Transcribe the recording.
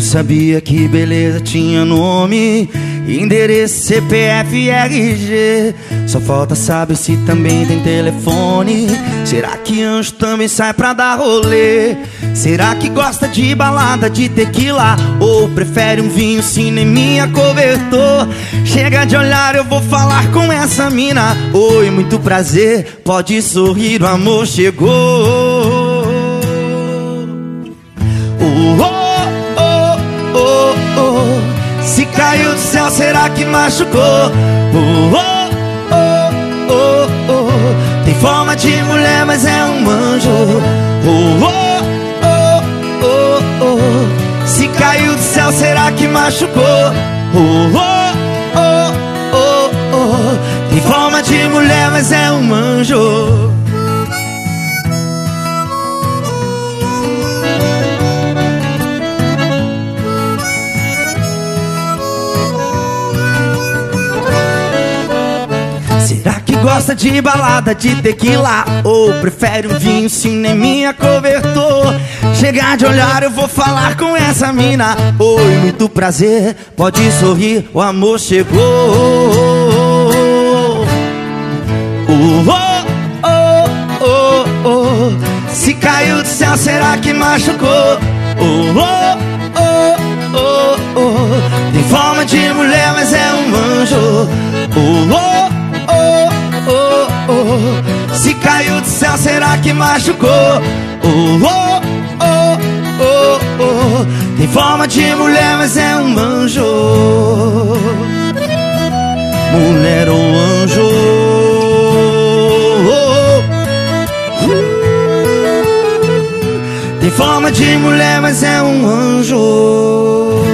sabia que beleza tinha nome, endereço, CPF e RG. Só falta saber se também tem telefone. Será que anjo também sai pra dar rolê? Será que gosta de balada, de tequila? Ou prefere um vinho, cineminha, cobertor? Chega de olhar, eu vou falar com essa mina. Oi, muito prazer, pode sorrir, o amor chegou. Se caiu do céu, será que machucou? Tem forma de mulher, mas é um anjo. Se caiu do céu, será que machucou? Tem forma de mulher, mas é um anjo. Será que gosta de balada, de tequila? Ou prefere um vinho, cineminha, cobertor? Chegar de olhar, eu vou falar com essa mina. Oi, muito prazer, pode sorrir, o amor chegou. Se caiu do céu, será que machucou? Tem forma de mulher, mas é um anjo. Se caiu do céu, será que machucou? Tem forma de mulher, mas é um anjo. Mulher ou anjo? Tem forma de mulher, mas é um anjo.